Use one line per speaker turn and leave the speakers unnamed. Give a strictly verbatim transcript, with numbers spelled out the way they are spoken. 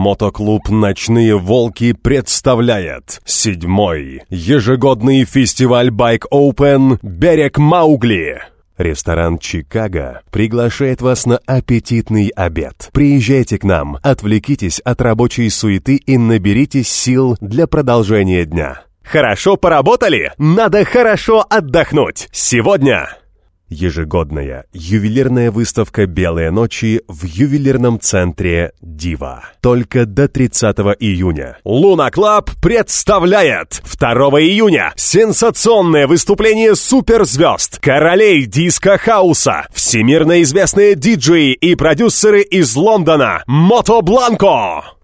Мотоклуб «Ночные волки» представляет седьмой ежегодный фестиваль Bike Open «Берег Маугли». Ресторан «Чикаго» приглашает вас на аппетитный обед. Приезжайте к нам, отвлекитесь от рабочей суеты и наберитесь сил для продолжения дня. Хорошо поработали? Надо хорошо отдохнуть. Сегодня ежегодная ювелирная выставка «Белые ночи» в ювелирном центре «Дива». Только до тридцатого июня. Луна Клаб представляет второго июня сенсационное выступление суперзвезд, королей диско-хауса, всемирно известные диджеи и продюсеры из Лондона Мото Бланко.